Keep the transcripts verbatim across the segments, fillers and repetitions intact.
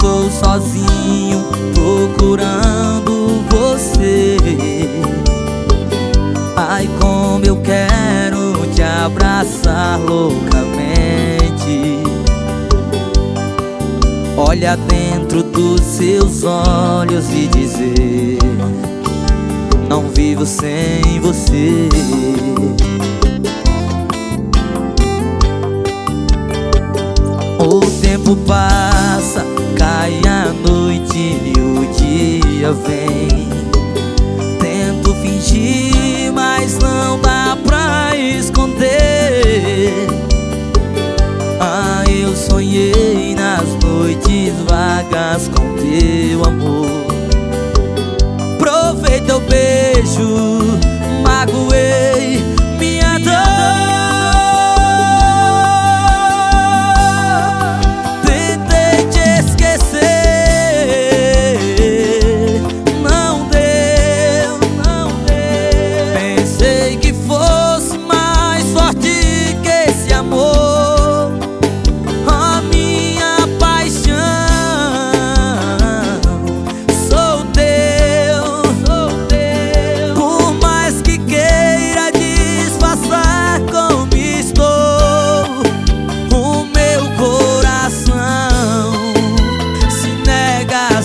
estou sozinho procurando você. Ai, como eu quero te abraçar loucamente. Olhar dentro dos seus olhos e dizer: não vivo sem você. O tempo passa, cai a noite e o dia vem. Tento fingir, mas não dá pra esconder. Ah, eu sonhei nas noites vagas com teu amor. Provei teu beijo, magoei minha dor. Tentei te esquecer, não deu, não deu. Pensei que fosse mais forte que esse amor. A minha paixão, sou teu, sou teu. Por mais que queira disfarçar como estou, o meu coração se nega a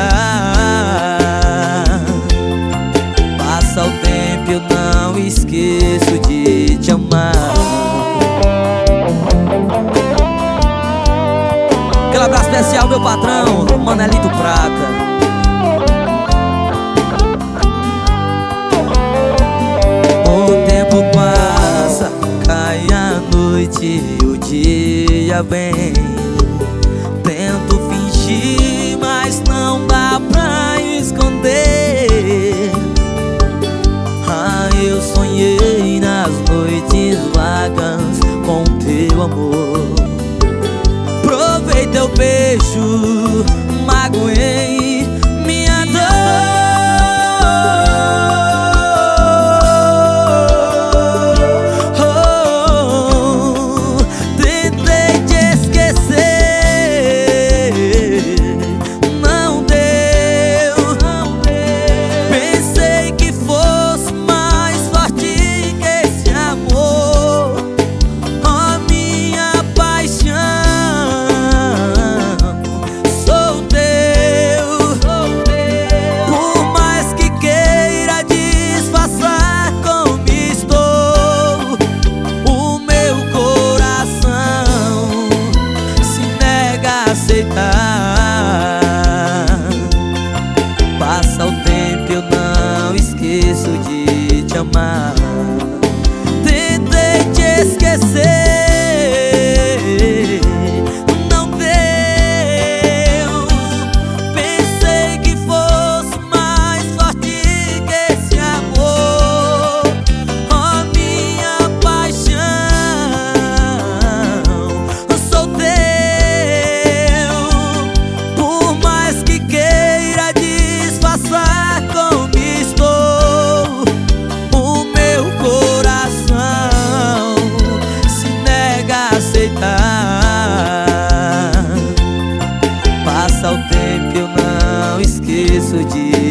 aceitar. Passa o tempo, eu não esqueço de te amar. Aquele abraço especial, meu patrão, Manelito Prata. O tempo passa, cai a noite e o dia vem. Tento fingir, mas não dá pra esconder. Ah, eu sonhei nas noites vagas com teu amor. Provei teu beijo, magoei minha dor. Oh, tentei te esquecer, não deu, não deu. Pensei que fosse mais forte que esse amor. A minha paixão, sou teu, sou teu. Por mais que queira disfarçar como estou, o meu coração se nega a aceitar. Passa o tempo, eu não esqueço de te amar. Tentei te esquecer, não deu. Pensei que fosse mais forte que esse amor. A minha paixão, sou teu. Por mais que queira disfarçar como estou, o meu coração se nega a aceitar. Passa o tempo, eu não esqueço de